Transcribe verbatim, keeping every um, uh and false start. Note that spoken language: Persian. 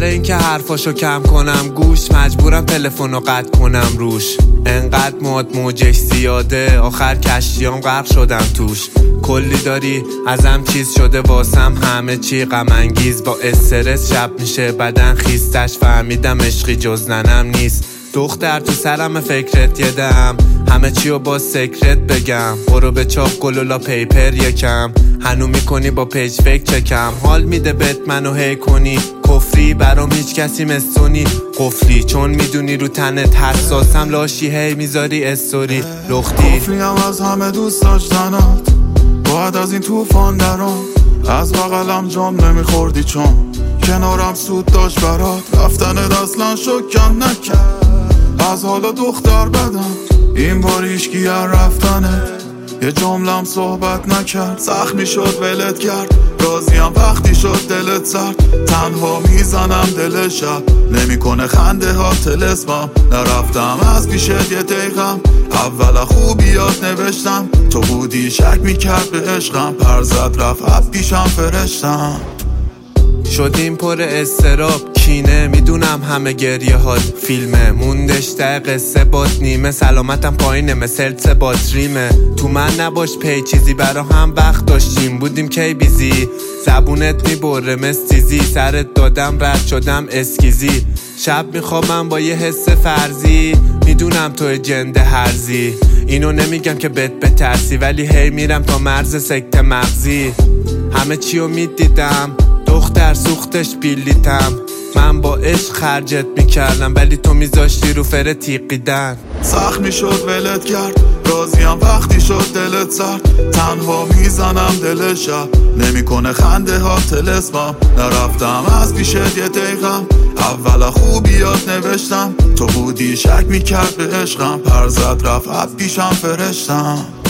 اینکه حرفاشو کم کنم گوش، مجبورم تلفنو قطع کنم روش. انقدر ماد موجش زیاده آخر کشتیام غرق شدم توش. کلی داری ازم چیز شده واسم همه چی غم انگیز، با استرس شب میشه بدن خیستش، فهمیدم عشقی جز ننم نیست. دختر تو سرم فکرت یدم همه چی رو با سکرت بگم، برو به چاپ گلولا پیپر یکم، هنو میکنی با پیج فکر چکم. حال میده بت منو هی کنی کفری، برام هیچ کسی مستونی قفلی، چون میدونی رو تنت حساسم لاشی هی میذاری استوری لختی. قفلیم از همه دوست داشتنات، باید از این توفان درام، از بغلم جام نمیخوردی چون کنارم سود داشت برات، رفتنت اصلا شکم نکرد، از حالا دختر بدم این بار هیچکی از رفتنت یه جملم صحبت نکرد. زخمی شد ولت کرد راضیم وقتی شد دلت سرد، تنها میزنم دل شب نمیکنه خنده ها تلسمم، نرفتم از پیشت یه دقیقم، اول خوبیات نوشتم تو بودی شک میکرد به عشقم، پرزد رفت از پیشم فرشتم. شدیم پر استراب کینه، میدونم همه گریه هات فیلمه، موندش ده قصه بات نیمه، سلامتم پایینه مثل سه باتریمه. تو من نباش پی چیزی برا هم وقت داشتیم بودیم کی بیزی، زبونت میبره مستیزی، سرت دادم رد شدم اسکیزی، شب میخوابم با یه حس فرضی، میدونم تو جنده هرزی، اینو نمیگم که بهت بترسی ولی هی میرم تا مرز سکته مغزی. همه چیو میدیدم دختر سوختش بیلیتم، من با عشق خرجت میکردم ولی تو میذاشتی رو فره تیقیدن. زخمی شد ولت کرد راضیم وقتی شد دلت سرد، تنها میزنم دل شب نمیکنه خنده ها تلسمم، نرفتم از پیشت یه دقیقم، اول خوبیات نوشتم تو بودی شک میکرد به عشقم، پرزد رفت از پیشم فرشتم.